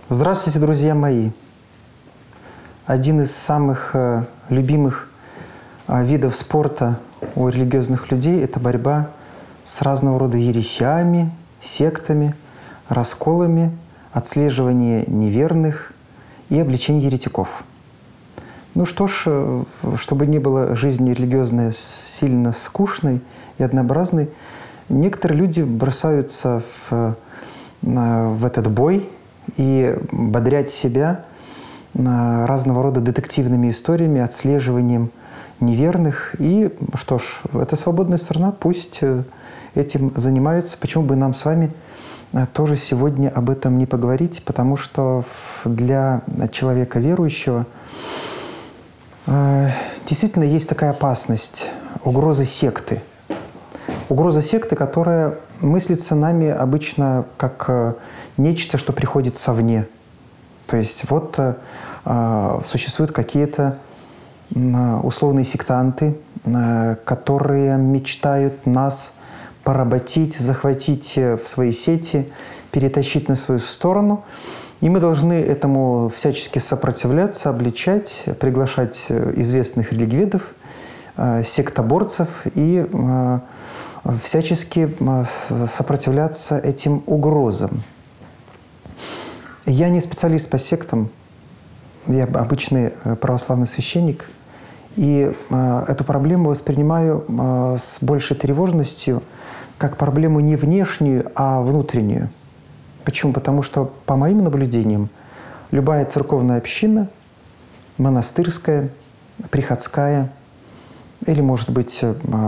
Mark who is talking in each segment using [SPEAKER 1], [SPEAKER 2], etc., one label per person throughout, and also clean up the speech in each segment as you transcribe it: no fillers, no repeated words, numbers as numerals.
[SPEAKER 1] Здравствуйте, друзья мои! Один из самых любимых видов спорта у религиозных людей – это борьба с разного рода ересями, сектами, расколами, отслеживание неверных и обличение еретиков. Ну что ж, чтобы не было жизни религиозной сильно скучной и однообразной, некоторые люди бросаются в этот бой и бодрят себя разного рода детективными историями, отслеживанием неверных. И что ж, это свободная страна, пусть этим занимаются. Почему бы нам с вами тоже сегодня об этом не поговорить? Потому что для человека верующего действительно есть такая опасность, угроза секты. Угроза секты, которая мыслится нами обычно как нечто, что приходит совне. То есть вот существуют какие-то условные сектанты, которые мечтают нас поработить, захватить в свои сети, перетащить на свою сторону. И мы должны этому всячески сопротивляться, обличать, приглашать известных религиоведов, сектоборцев и всячески сопротивляться этим угрозам. Я не специалист по сектам, я обычный православный священник, и эту проблему воспринимаю с большей тревожностью как проблему не внешнюю, а внутреннюю. Почему? Потому что, по моим наблюдениям, любая церковная община, монастырская, приходская, или, может быть,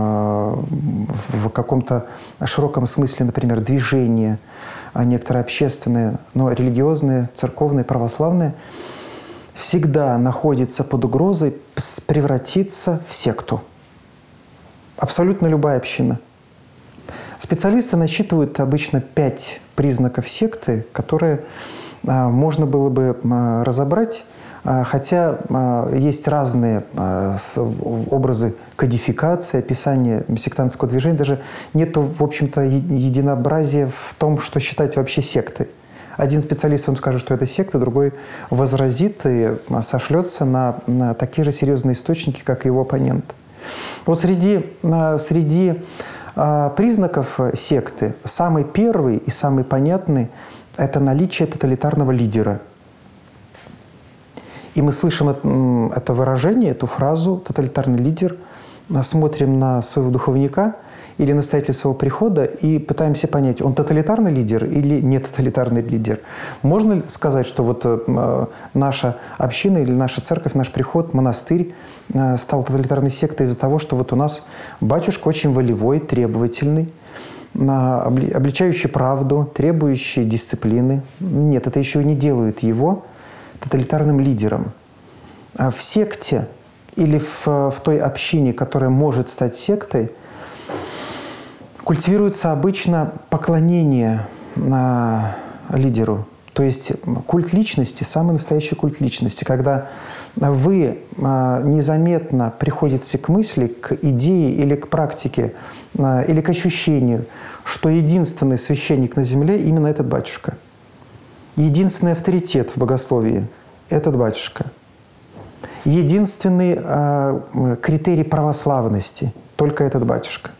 [SPEAKER 1] в каком-то широком смысле, например, движение, некоторые общественные, но религиозные, церковные, православные, всегда находится под угрозой превратиться в секту. Абсолютно любая община. Специалисты насчитывают обычно 5 признаков секты, которые можно было бы разобрать, хотя есть разные образы кодификации, описания сектантского движения. Даже нет, в общем-то, единообразия в том, что считать вообще сектой. Один специалист вам скажет, что это секта, другой возразит и сошлется на такие же серьезные источники, как и его оппонент. Вот среди признаков секты самый первый и самый понятный – это наличие тоталитарного лидера. И мы слышим это выражение, эту фразу «тоталитарный лидер», смотрим на своего духовника или настоятеля своего прихода и пытаемся понять, он тоталитарный лидер или не тоталитарный лидер. Можно ли сказать, что вот наша община или наша церковь, наш приход, монастырь стал тоталитарной сектой из-за того, что вот у нас батюшка очень волевой, требовательный, обличающий правду, требующий дисциплины? Нет, это еще и не делает его тоталитарным лидером. В секте или в той общине, которая может стать сектой, культивируется обычно поклонение лидеру. То есть культ личности, самый настоящий культ личности, когда вы незаметно приходите к мысли, к идее или к практике, или к ощущению, что единственный священник на земле именно этот батюшка. Единственный авторитет в богословии – этот батюшка. Единственный критерий православности – только этот батюшка.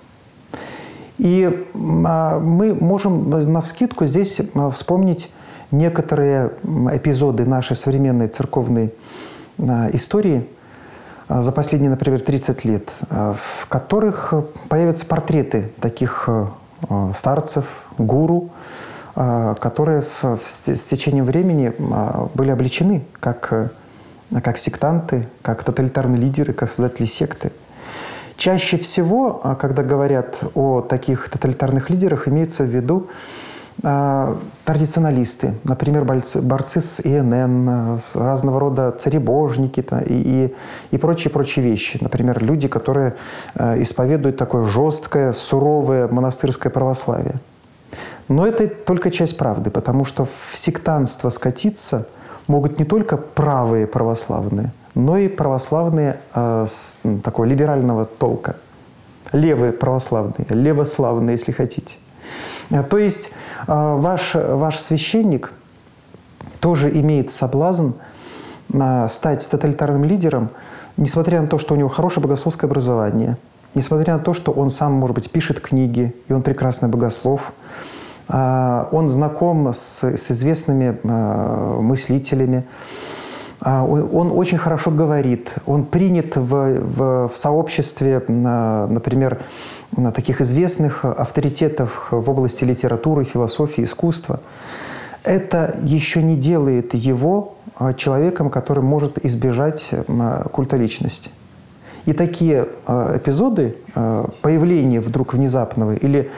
[SPEAKER 1] И мы можем навскидку здесь вспомнить некоторые эпизоды нашей современной церковной истории за последние, например, 30 лет, в которых появятся портреты таких старцев, гуру, которые с течением времени были обличены как сектанты, как тоталитарные лидеры, как создатели секты. Чаще всего, когда говорят о таких тоталитарных лидерах, имеется в виду традиционалисты, например, борцы с ИНН, разного рода царебожники и прочие вещи. Например, люди, которые исповедуют такое жесткое, суровое монастырское православие. Но это только часть правды, потому что в сектантство скатиться могут не только правые православные, но и православные такого либерального толка. Левые православные, левославные, если хотите. То есть ваш священник тоже имеет соблазн стать тоталитарным лидером, несмотря на то, что у него хорошее богословское образование, несмотря на то, что он сам, может быть, пишет книги, и он прекрасный богослов, он знаком с известными мыслителями, он очень хорошо говорит, он принят в сообществе, например, таких известных авторитетов в области литературы, философии, искусства. Это еще не делает его человеком, который может избежать культа личности. И такие эпизоды появления вдруг внезапного или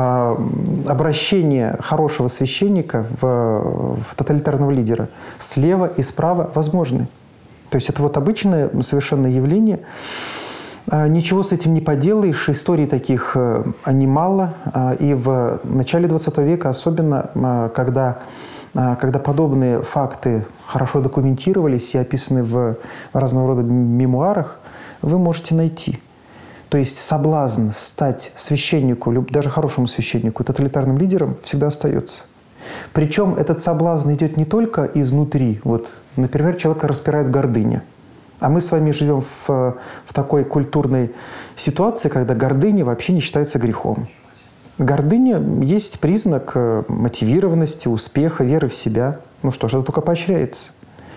[SPEAKER 1] обращения хорошего священника в тоталитарного лидера слева и справа возможны. То есть это вот обычное совершенно явление. Ничего с этим не поделаешь, историй таких немало. И в начале XX века, особенно когда подобные факты хорошо документировались и описаны в разного рода мемуарах, вы можете найти. То есть соблазн стать священнику, даже хорошему священнику, тоталитарным лидером всегда остается. Причем этот соблазн идет не только изнутри. Вот, например, человека распирает гордыня. А мы с вами живем в такой культурной ситуации, когда гордыня вообще не считается грехом. Гордыня есть признак мотивированности, успеха, веры в себя. Ну что ж, это только поощряется.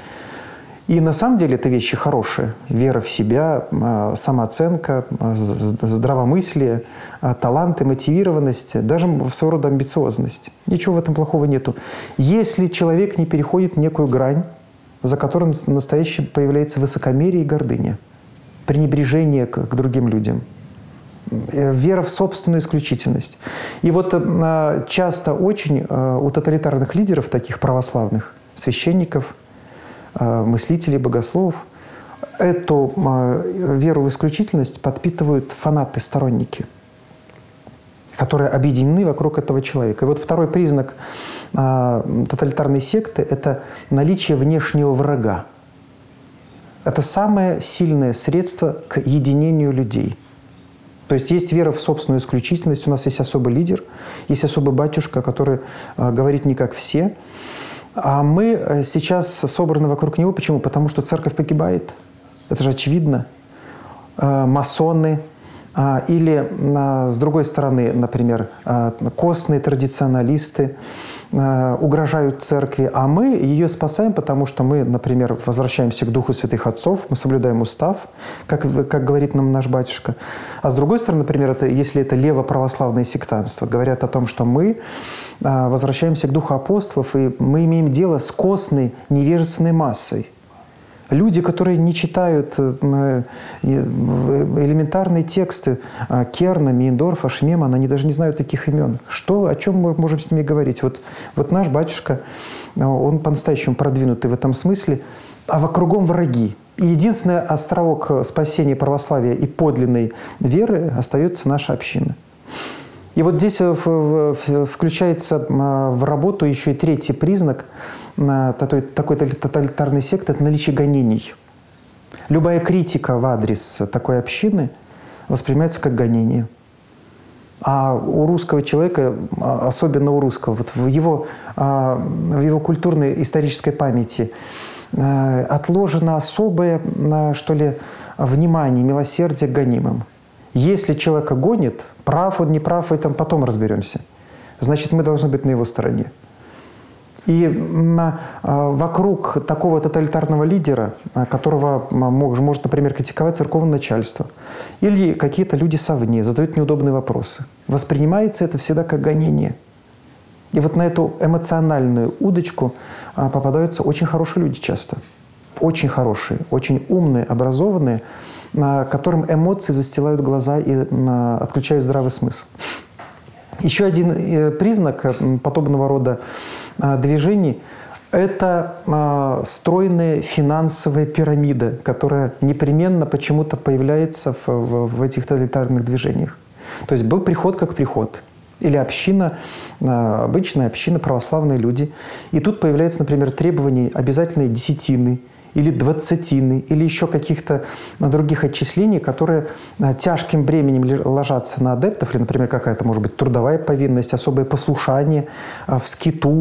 [SPEAKER 1] И на самом деле это вещи хорошие. Вера в себя, самооценка, здравомыслие, таланты, мотивированность, даже своего рода амбициозность. Ничего в этом плохого нету. Если человек не переходит некую грань, за которой настоящим появляется высокомерие и гордыня, пренебрежение к другим людям, вера в собственную исключительность. И вот часто очень у тоталитарных лидеров, таких православных священников, мыслителей, богословов, эту веру в исключительность подпитывают фанаты-сторонники, которые объединены вокруг этого человека. И вот второй признак тоталитарной секты – это наличие внешнего врага. Это самое сильное средство к единению людей. То есть есть вера в собственную исключительность, у нас есть особый лидер, есть особый батюшка, который говорит не как все. А мы сейчас собраны вокруг него. Почему? Потому что церковь погибает. Это же очевидно. Масоны или, с другой стороны, например, костные традиционалисты угрожают церкви, а мы ее спасаем, потому что мы, например, возвращаемся к духу святых отцов, мы соблюдаем устав, как говорит нам наш батюшка. А с другой стороны, например, если это левоправославное сектантство, говорят о том, что мы возвращаемся к духу апостолов, и мы имеем дело с костной невежественной массой. Люди, которые не читают элементарные тексты Керна, Мейндорфа, Шмемана, они даже не знают таких имен. О чем мы можем с ними говорить? Вот наш батюшка, он по-настоящему продвинутый в этом смысле, а кругом враги. И единственный островок спасения православия и подлинной веры остается наша община. И вот здесь включается в работу еще и третий признак такой тоталитарной секты – это наличие гонений. Любая критика в адрес такой общины воспринимается как гонение. А у русского человека, особенно у русского, вот в его культурной исторической памяти отложено особое, что ли, внимание, милосердие к гонимым. Если человека гонит, прав он, не прав, в этом потом разберемся. Значит, мы должны быть на его стороне. И вокруг такого тоталитарного лидера, которого может, например, критиковать церковное начальство, или какие-то люди совне, задают неудобные вопросы, воспринимается это всегда как гонение. И вот на эту эмоциональную удочку попадаются очень хорошие люди часто. Очень хорошие, очень умные, образованные, которым эмоции застилают глаза и отключают здравый смысл. Еще один признак подобного рода движений – это стройная финансовая пирамида, которая непременно почему-то появляется в этих тоталитарных движениях. То есть был приход как приход. Или община, обычная община, православные люди. И тут появляется, например, требование обязательной десятины, или двадцатины, или еще каких-то других отчислений, которые тяжким бременем ложатся на адептов, или, например, какая-то, может быть, трудовая повинность, особое послушание в скиту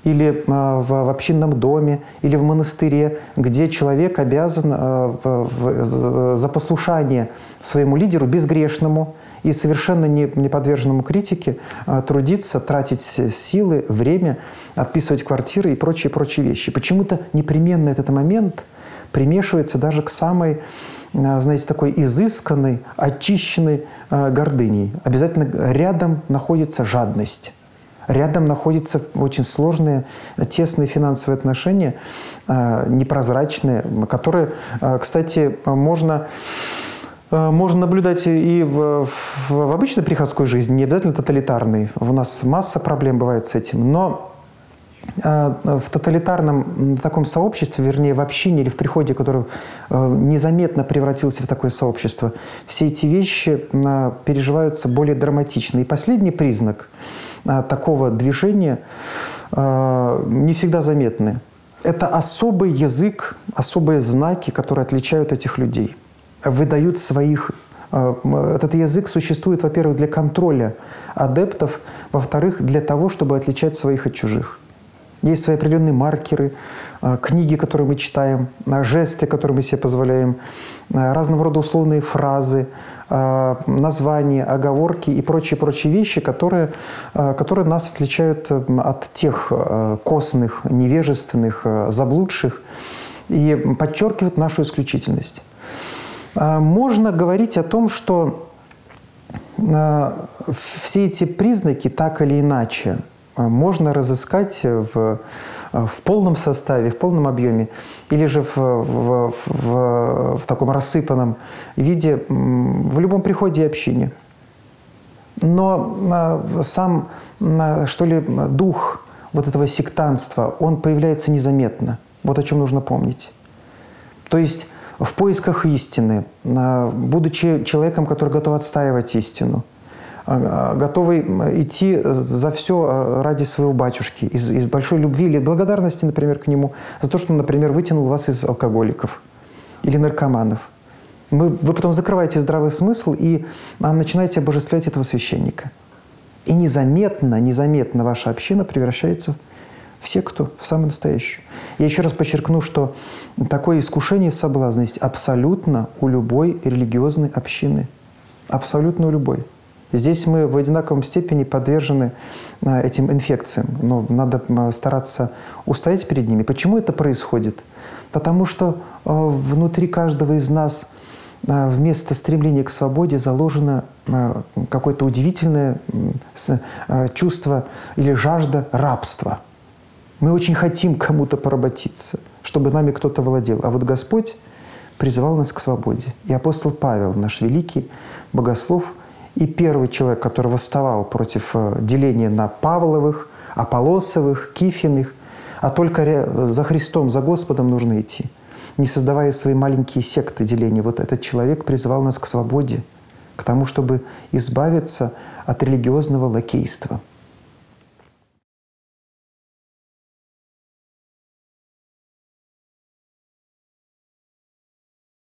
[SPEAKER 1] или в общинном доме, или в монастыре, где человек обязан за послушание своему лидеру, безгрешному и совершенно не подверженному критике, трудиться, тратить силы, время, отписывать квартиры и прочие вещи. Почему-то непременно этот момент примешивается даже к самой, знаете, такой изысканной, очищенной гордыней. Обязательно рядом находится жадность. Рядом находятся очень сложные, тесные финансовые отношения, непрозрачные, которые, кстати, можно наблюдать и в обычной приходской жизни, не обязательно тоталитарной. У нас масса проблем бывает с этим. Но в тоталитарном таком сообществе, вернее, в общине или в приходе, который незаметно превратился в такое сообщество, все эти вещи переживаются более драматично. И последний признак такого движения не всегда заметны. Это особый язык, особые знаки, которые отличают этих людей, выдают своих. Этот язык существует, во-первых, для контроля адептов, во-вторых, для того, чтобы отличать своих от чужих. Есть свои определенные маркеры, книги, которые мы читаем, жесты, которые мы себе позволяем, разного рода условные фразы, названия, оговорки и прочие вещи, которые нас отличают от тех косных, невежественных, заблудших и подчеркивают нашу исключительность. Можно говорить о том, что все эти признаки так или иначе можно разыскать в полном составе, в полном объеме, или же в таком рассыпанном виде в любом приходе и общине. Но сам, что ли, дух вот этого сектантства, он появляется незаметно. Вот о чем нужно помнить. То есть в поисках истины, будучи человеком, который готов отстаивать истину, готовый идти за все ради своего батюшки, из большой любви или благодарности, например, к нему, за то, что он, например, вытянул вас из алкоголиков или наркоманов. Вы потом закрываете здравый смысл и начинаете обожествлять этого священника. И незаметно ваша община превращается в секту, в самую настоящую. Я еще раз подчеркну, что такое искушение и соблазн есть абсолютно у любой религиозной общины. Абсолютно у любой. Здесь мы в одинаковом степени подвержены этим инфекциям, но надо стараться устоять перед ними. Почему это происходит? Потому что внутри каждого из нас вместо стремления к свободе заложено какое-то удивительное чувство или жажда рабства. Мы очень хотим кому-то поработиться, чтобы нами кто-то владел. А вот Господь призывал нас к свободе. И апостол Павел, наш великий богослов, и первый человек, который восставал против деления на Павловых, Аполлосовых, Кифиных, а только за Христом, за Господом нужно идти, не создавая свои маленькие секты деления. Вот этот человек призывал нас к свободе, к тому, чтобы избавиться от религиозного лакейства.